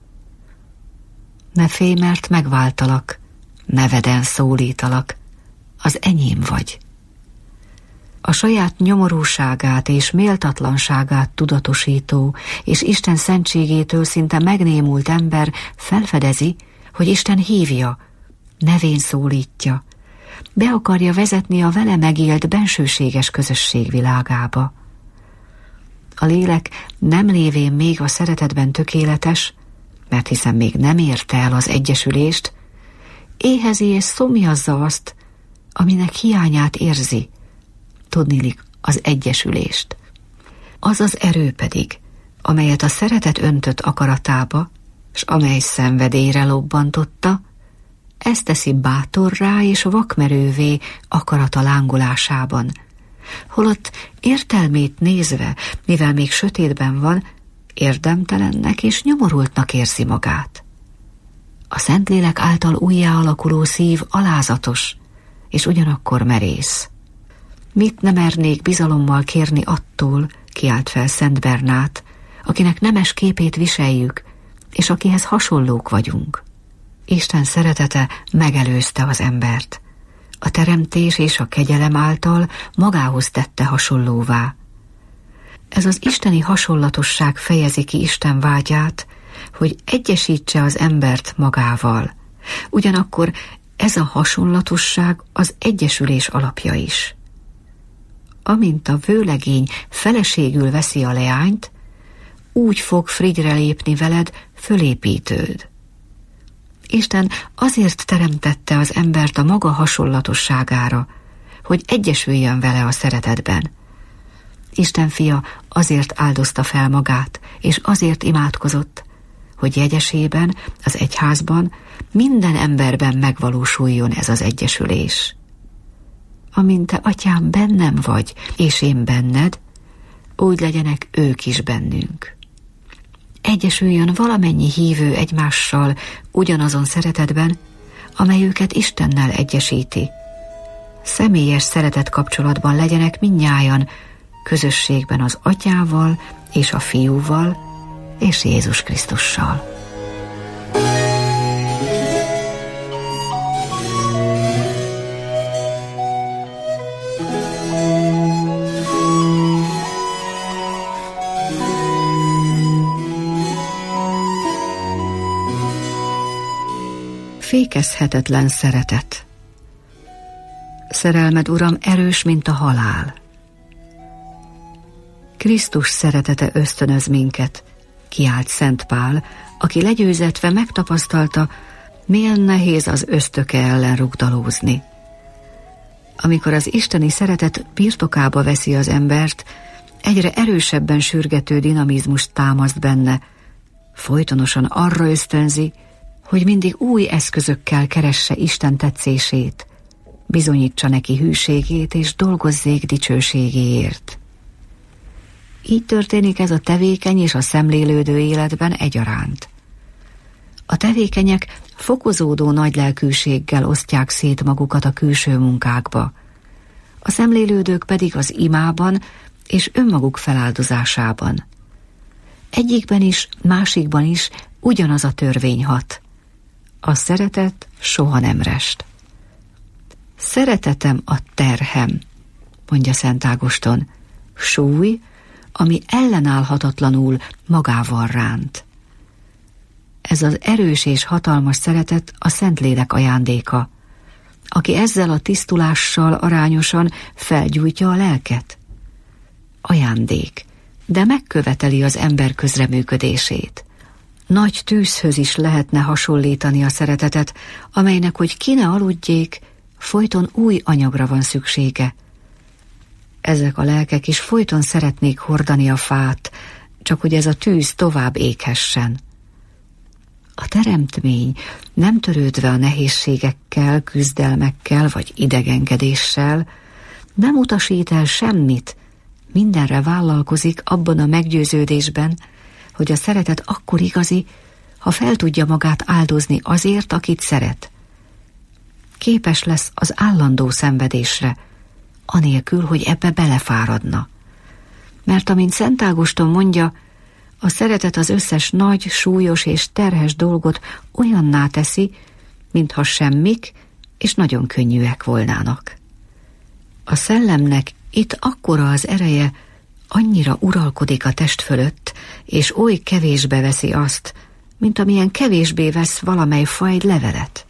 Ne félj, mert megváltalak, neveden szólítalak, az enyém vagy. A saját nyomorúságát és méltatlanságát tudatosító és Isten szentségétől szinte megnémult ember felfedezi, hogy Isten hívja, nevén szólítja, be akarja vezetni a vele megélt bensőséges közösség világába. A lélek nem lévén még a szeretetben tökéletes, mert hiszen még nem érte el az egyesülést, éhezi és szomjazza azt, aminek hiányát érzi, tudniillik az egyesülést. Az az erő pedig, amelyet a szeretet öntött akaratába, s amely szenvedélyre lobbantotta, ezt teszi bátorrá és vakmerővé akarata lángolásában, holott értelmét nézve, mivel még sötétben van, érdemtelennek és nyomorultnak érzi magát. A Szentlélek által újjá alakuló szív alázatos, és ugyanakkor merész. Mit nem mernék bizalommal kérni attól, kiált fel Szent Bernát, akinek nemes képét viseljük, és akihez hasonlók vagyunk. Isten szeretete megelőzte az embert. A teremtés és a kegyelem által magához tette hasonlóvá. Ez az isteni hasonlatosság fejezi ki Isten vágyát, hogy egyesítse az embert magával. Ugyanakkor ez a hasonlatosság az egyesülés alapja is. Amint a vőlegény feleségül veszi a leányt, úgy fog frigyre lépni veled fölépítőd. Isten azért teremtette az embert a maga hasonlatosságára, hogy egyesüljön vele a szeretetben. Isten fia azért áldozta fel magát, és azért imádkozott, hogy jegyesében, az egyházban, minden emberben megvalósuljon ez az egyesülés. Amint te, atyám, bennem vagy, és én benned, úgy legyenek ők is bennünk. Egyesüljön valamennyi hívő egymással ugyanazon szeretetben, amely őket Istennel egyesíti. Személyes szeretet kapcsolatban legyenek mindnyájan, közösségben az Atyával és a Fiúval és Jézus Krisztussal. Fékezhetetlen szeretet. Szerelmed, Uram, erős, mint a halál. Krisztus szeretete ösztönöz minket, kiált Szent Pál, aki legyőzetve megtapasztalta, milyen nehéz az ösztöke ellen rugdalózni. Amikor az isteni szeretet birtokába veszi az embert, egyre erősebben sürgető dinamizmust támaszt benne, folytonosan arra ösztönzi, hogy mindig új eszközökkel keresse Isten tetszését, bizonyítsa neki hűségét és dolgozzék dicsőségéért. Így történik ez a tevékeny és a szemlélődő életben egyaránt. A tevékenyek fokozódó nagylelkűséggel osztják szét magukat a külső munkákba, a szemlélődők pedig az imában és önmaguk feláldozásában. Egyikben is, másikban is ugyanaz a törvény hat. A szeretet soha nem rest. Szeretetem a terhem, mondja Szent Ágoston, súly, ami ellenállhatatlanul magával ránt. Ez az erős és hatalmas szeretet a Szentlélek ajándéka, aki ezzel a tisztulással arányosan felgyújtja a lelket. Ajándék, de megköveteli az ember közreműködését. Nagy tűzhöz is lehetne hasonlítani a szeretetet, amelynek, hogy ki ne aludjék, folyton új anyagra van szüksége. Ezek a lelkek is folyton szeretnék hordani a fát, csak hogy ez a tűz tovább éghessen. A teremtmény, nem törődve a nehézségekkel, küzdelmekkel vagy idegenkedéssel, nem utasít el semmit, mindenre vállalkozik abban a meggyőződésben, hogy a szeretet akkor igazi, ha fel tudja magát áldozni azért, akit szeret. Képes lesz az állandó szenvedésre, anélkül, hogy ebbe belefáradna. Mert amint Szent Ágoston mondja, a szeretet az összes nagy, súlyos és terhes dolgot olyanná teszi, mintha semmik és nagyon könnyűek volnának. A szellemnek itt akkora az ereje, annyira uralkodik a test fölött, és oly kevésbe veszi azt, mint amilyen kevésbé vesz valamely fajd levelet.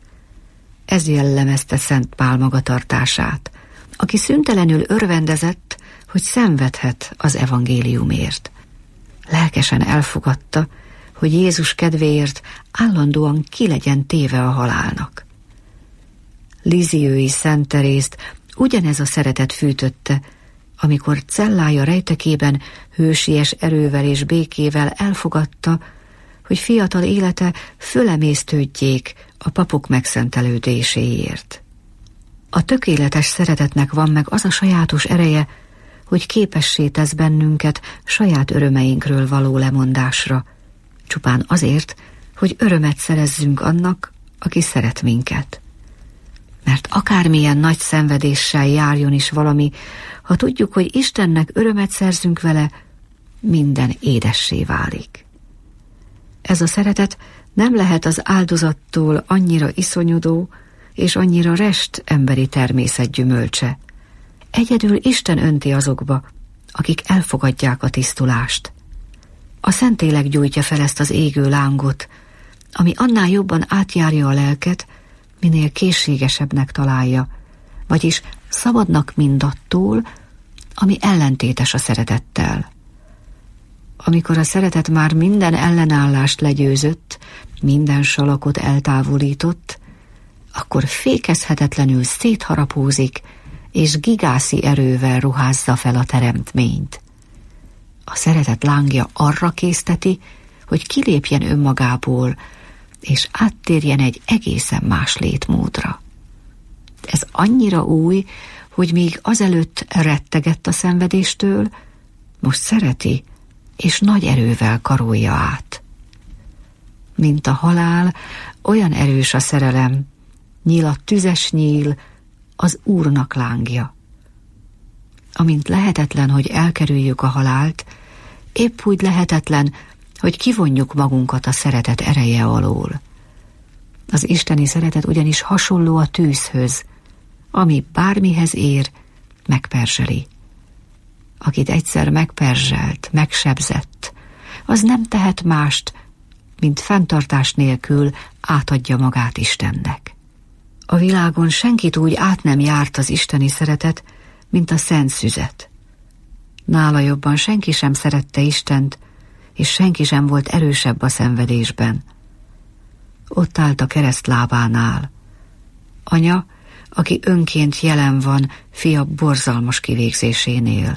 Ez jellemezte Szent Pál magatartását, aki szüntelenül örvendezett, hogy szenvedhet az evangéliumért. Lelkesen elfogadta, hogy Jézus kedvéért állandóan ki legyen téve a halálnak. Lisieux-i Szent Terészt ugyanez a szeretet fűtötte, amikor cellája rejtekében hősies erővel és békével elfogadta, hogy fiatal élete fölemésztődjék a papok megszentelődéséért. A tökéletes szeretetnek van meg az a sajátos ereje, hogy képessé tesz bennünket saját örömeinkről való lemondásra, csupán azért, hogy örömet szerezzünk annak, aki szeret minket. Mert akármilyen nagy szenvedéssel járjon is valami, ha tudjuk, hogy Istennek örömet szerzünk vele, minden édessé válik. Ez a szeretet nem lehet az áldozattól annyira iszonyodó és annyira rest emberi természet gyümölcse. Egyedül Isten önti azokba, akik elfogadják a tisztulást. A Szentlélek gyújtja fel ezt az égő lángot, ami annál jobban átjárja a lelket, minél készségesebbnek találja, vagyis szabadnak mindattól, ami ellentétes a szeretettel. Amikor a szeretet már minden ellenállást legyőzött, minden salakot eltávolított, akkor fékezhetetlenül szétharapózik, és gigászi erővel ruházza fel a teremtményt. A szeretet lángja arra készteti, hogy kilépjen önmagából, és áttérjen egy egészen más létmódra. Ez annyira új, hogy míg azelőtt rettegett a szenvedéstől, most szereti, és nagy erővel karolja át. Mint a halál, olyan erős a szerelem, nyíl a tüzes nyíl, az Úrnak lángja. Amint lehetetlen, hogy elkerüljük a halált, épp úgy lehetetlen, hogy kivonjuk magunkat a szeretet ereje alól. Az isteni szeretet ugyanis hasonló a tűzhöz, ami bármihez ér, megperzseli. Akit egyszer megperzselt, megsebzett, az nem tehet mást, mint fenntartás nélkül átadja magát Istennek. A világon senkit úgy át nem járt az isteni szeretet, mint a szent szüzet. Nála jobban senki sem szerette Istent, és senki sem volt erősebb a szenvedésben. Ott állt a kereszt lábánál. Anya, aki önként jelen van fia borzalmas kivégzésénél.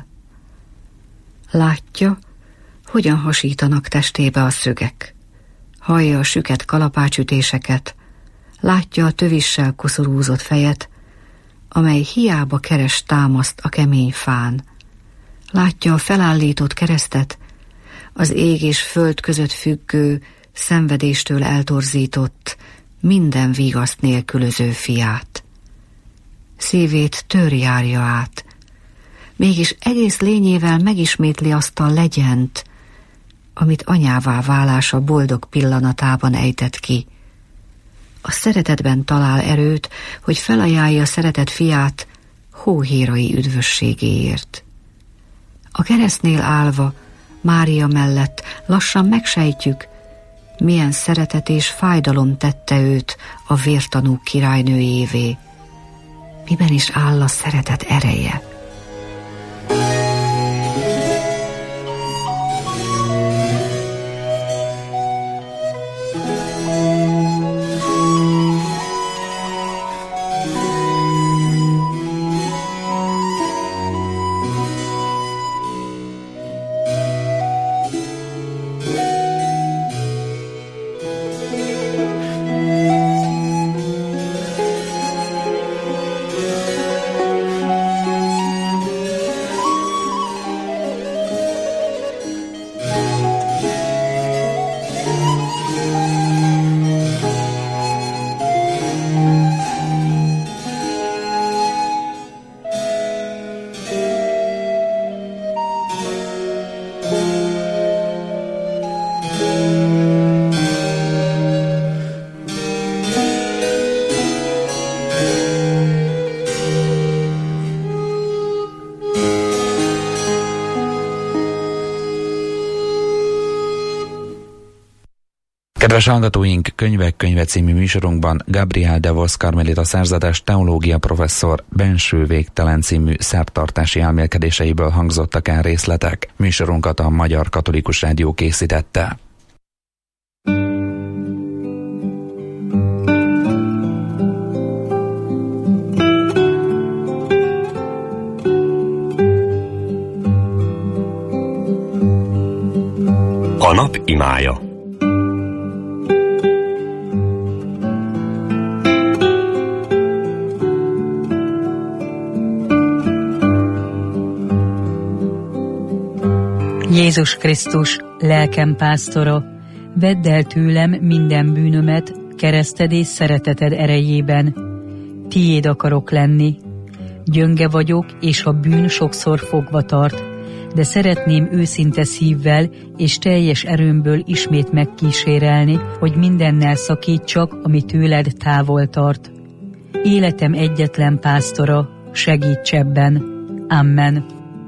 Látja, hogyan hasítanak testébe a szögek. Hallja a süket kalapácsütéseket, látja a tövissel koszorúzott fejet, amely hiába keres támaszt a kemény fán. Látja a felállított keresztet, az ég és föld között függő, szenvedéstől eltorzított, minden vigaszt nélkülöző fiát. Szívét tör járja át, mégis egész lényével megismétli azt a legyent, amit anyává válása boldog pillanatában ejtett ki. A szeretetben talál erőt, hogy felajánlja szeretett fiát hóhérai üdvösségéért. A keresztnél állva, Mária mellett lassan megsejtjük, milyen szeretet és fájdalom tette őt a vértanúk királynőjévé. Miben is áll a szeretet ereje? Kedves hallgatóink, Könyvek könyve című műsorunkban Gabriel de Vos karmelita szerzetes teológia professzor Benső végtelen című szertartási elmélkedéseiből hangzottak el részletek. Műsorunkat a Magyar Katolikus Rádió készítette. A nap imája. Jézus Krisztus, lelkem pásztora, vedd el tőlem minden bűnömet kereszted és szereteted erejében. tiéd akarok lenni. Gyönge vagyok, és a bűn sokszor fogva tart, de szeretném őszinte szívvel és teljes erőmből ismét megkísérelni, hogy mindennel szakítsak, ami tőled távol tart. Életem egyetlen pásztora, segíts ebben. Amen.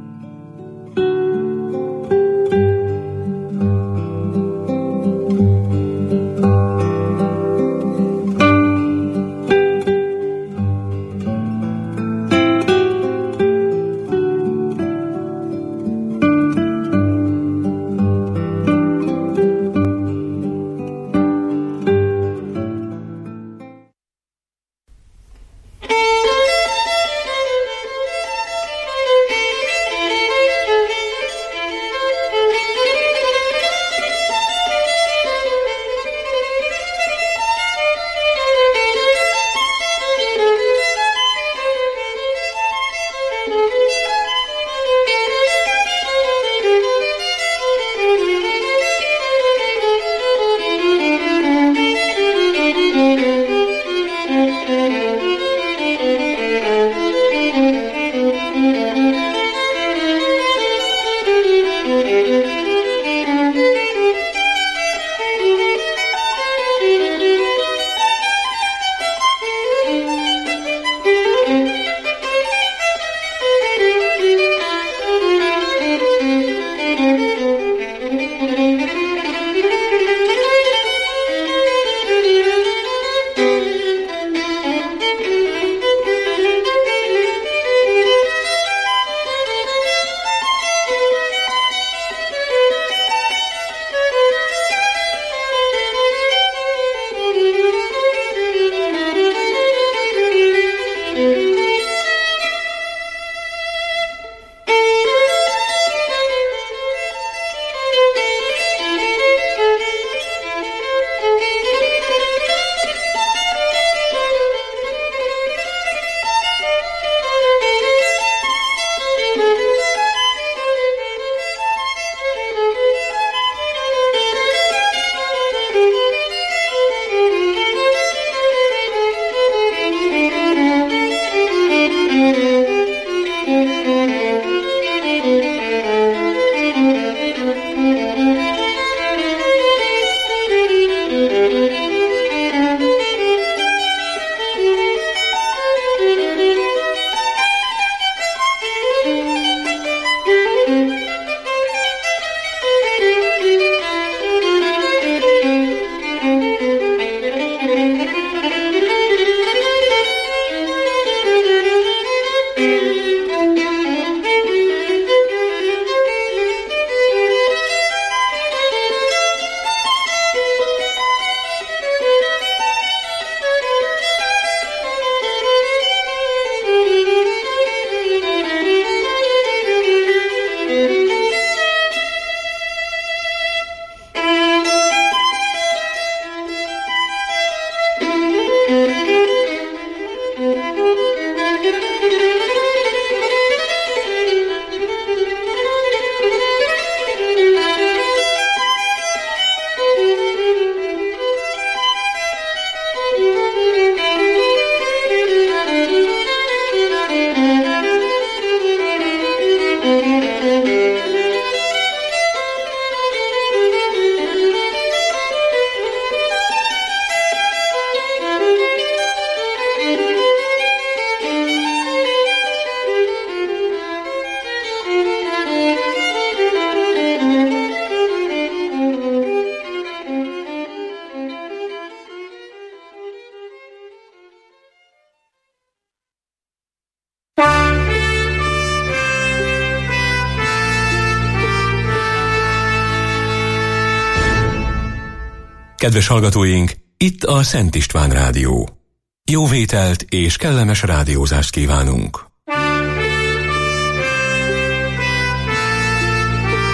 Kedves hallgatóink, itt a Szent István Rádió. Jó vételt és kellemes rádiózást kívánunk!